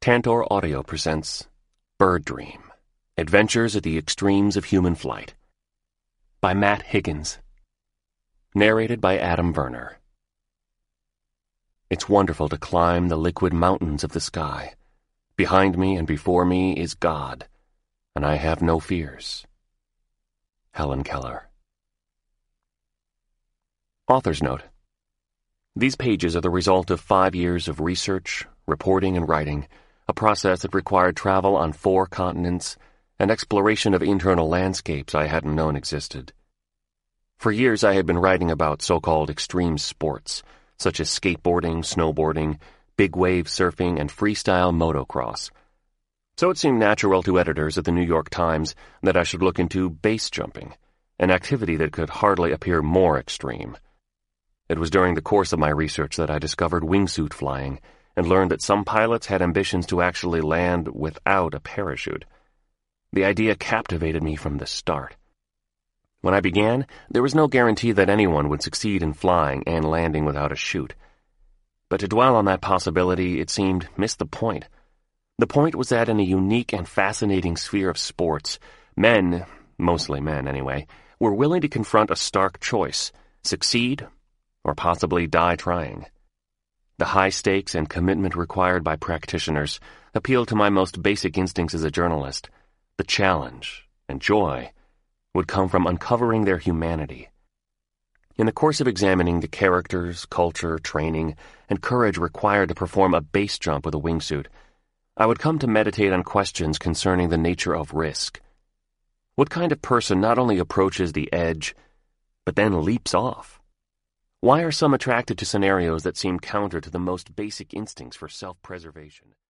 Tantor Audio presents Bird Dream: Adventures at the Extremes of Human Flight by Matt Higgins. Narrated by Adam Verner. It's wonderful to climb the liquid mountains of the sky. Behind me and before me is God, and I have no fears. Helen Keller. Author's note. These pages are the result of 5 years of research, reporting, and writing, a process that required travel on 4 continents and exploration of internal landscapes I hadn't known existed. For years I had been writing about so-called extreme sports, such as skateboarding, snowboarding, big wave surfing, and freestyle motocross. So it seemed natural to editors at the New York Times that I should look into base jumping, an activity that could hardly appear more extreme. It was during the course of my research that I discovered wingsuit flying and learned that some pilots had ambitions to actually land without a parachute. The idea captivated me from the start. When I began, there was no guarantee that anyone would succeed in flying and landing without a chute. But to dwell on that possibility, it seemed, missed the point. The point was that in a unique and fascinating sphere of sports, men, mostly men anyway, were willing to confront a stark choice: succeed or possibly die trying. The high stakes and commitment required by practitioners appealed to my most basic instincts as a journalist. The challenge and joy would come from uncovering their humanity. In the course of examining the characters, culture, training, and courage required to perform a base jump with a wingsuit, I would come to meditate on questions concerning the nature of risk. What kind of person not only approaches the edge, but then leaps off? Why are some attracted to scenarios that seem counter to the most basic instincts for self-preservation?